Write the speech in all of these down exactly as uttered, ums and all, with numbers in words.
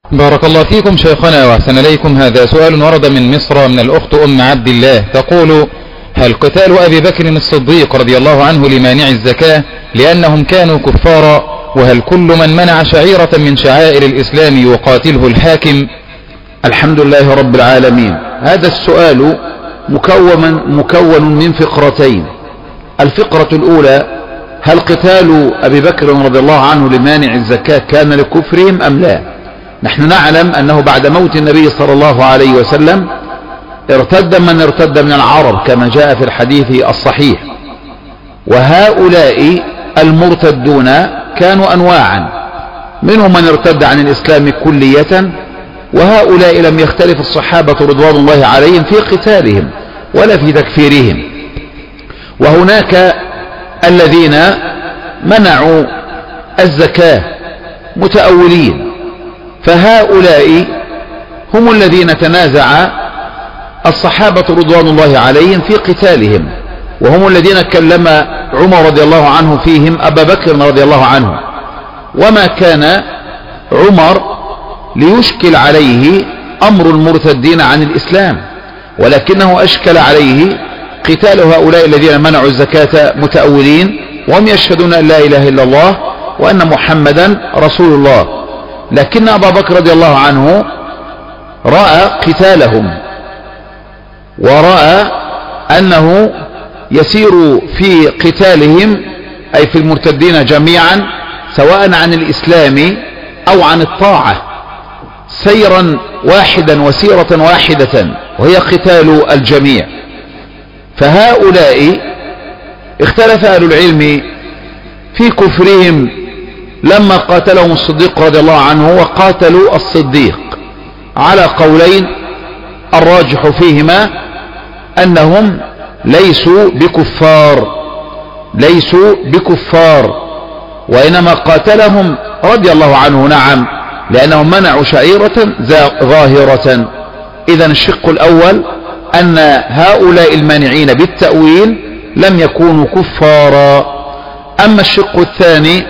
بارك الله فيكم شيخنا وأحسن إليكم. هذا سؤال ورد من مصر من الأخت أم عبد الله تقول: هل قتال أبي بكر الصديق رضي الله عنه لمانع الزكاة لأنهم كانوا كفارا؟ وهل كل من منع شعيرة من شعائر الإسلام يقاتله الحاكم؟ الحمد لله رب العالمين. هذا السؤال مكون, مكون من فقرتين. الفقرة الأولى: هل قتال أبي بكر رضي الله عنه لمانع الزكاة كان لكفرهم أم لا؟ نحن نعلم أنه بعد موت النبي صلى الله عليه وسلم ارتد من ارتد من العرب كما جاء في الحديث الصحيح، وهؤلاء المرتدون كانوا أنواعا، منهم من ارتد عن الإسلام كلية، وهؤلاء لم يختلف الصحابة رضوان الله عليهم في قتالهم ولا في تكفيرهم. وهناك الذين منعوا الزكاة متأولين، فهؤلاء هم الذين تنازع الصحابة رضوان الله عليهم في قتالهم، وهم الذين كلم عمر رضي الله عنه فيهم أبا بكر رضي الله عنه، وما كان عمر ليشكل عليه أمر المرتدين عن الإسلام، ولكنه أشكل عليه قتال هؤلاء الذين منعوا الزكاة متأولين وهم يشهدون أن لا إله إلا الله وأن محمدا رسول الله. لكن أبا بكر رضي الله عنه رأى قتالهم ورأى أنه يسير في قتالهم أي في المرتدين جميعا سواء عن الإسلام أو عن الطاعة سيرا واحدا وسيرة واحدة، وهي قتال الجميع. فهؤلاء اختلف أهل العلم في كفرهم لما قاتلهم الصديق رضي الله عنه وقاتلوا الصديق على قولين، الراجح فيهما أنهم ليسوا بكفار ليسوا بكفار وإنما قاتلهم رضي الله عنه نعم لأنهم منعوا شعيرة ظاهرة. إذن الشق الأول أن هؤلاء المانعين بالتأويل لم يكونوا كفارا. أما الشق الثاني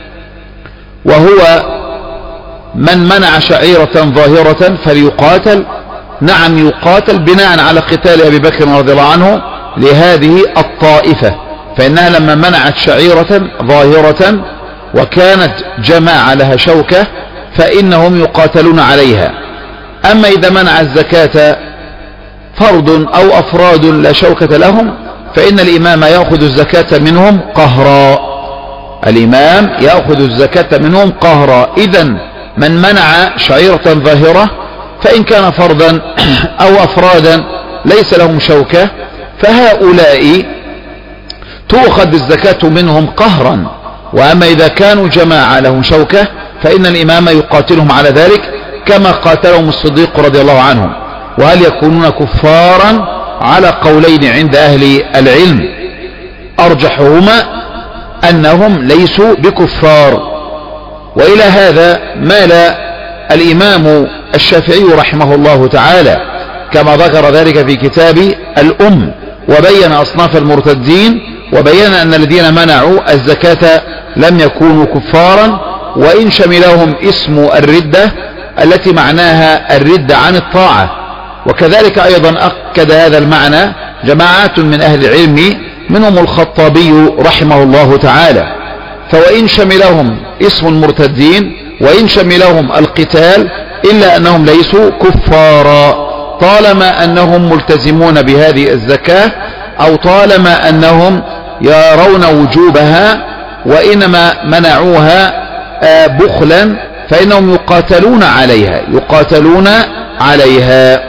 وهو من منع شعيرة ظاهرة فليقاتل، نعم يقاتل بناء على قتال أبي بكر رضي الله عنه لهذه الطائفة، فإنها لما منعت شعيرة ظاهرة وكانت جماعة لها شوكة فإنهم يقاتلون عليها. أما إذا منع الزكاة فرد أو أفراد لا شوكة لهم فإن الإمام يأخذ الزكاة منهم قهرا الإمام يأخذ الزكاة منهم قهرا. إذن من منع شعيرة ظاهرة فإن كان فردا أو أفرادا ليس لهم شوكة فهؤلاء تؤخذ الزكاة منهم قهرا. وأما إذا كانوا جماعة لهم شوكة فإن الإمام يقاتلهم على ذلك كما قاتلهم الصديق رضي الله عنه. وهل يكونون كفارا؟ على قولين عند أهل العلم، أرجحهما أنهم ليسوا بكفار. وإلى هذا مال الإمام الشافعي رحمه الله تعالى كما ذكر ذلك في كتاب الأم، وبين أصناف المرتدين وبين أن الذين منعوا الزكاة لم يكونوا كفارا وإن شملهم اسم الردة التي معناها الردة عن الطاعة. وكذلك أيضا أكد هذا المعنى جماعات من أهل العلم منهم الخطابي رحمه الله تعالى. فوإن شملهم اسم المرتدين وإن شملهم القتال إلا أنهم ليسوا كفارا طالما أنهم ملتزمون بهذه الزكاة أو طالما أنهم يرون وجوبها، وإنما منعوها بخلا فإنهم يقاتلون عليها يقاتلون عليها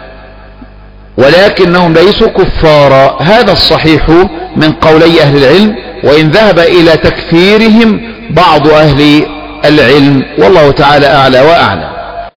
ولكنهم ليسوا كفارا. هذا الصحيح من قولي أهل العلم، وإن ذهب إلى تكفيرهم بعض أهل العلم، والله تعالى أعلى وأعلم.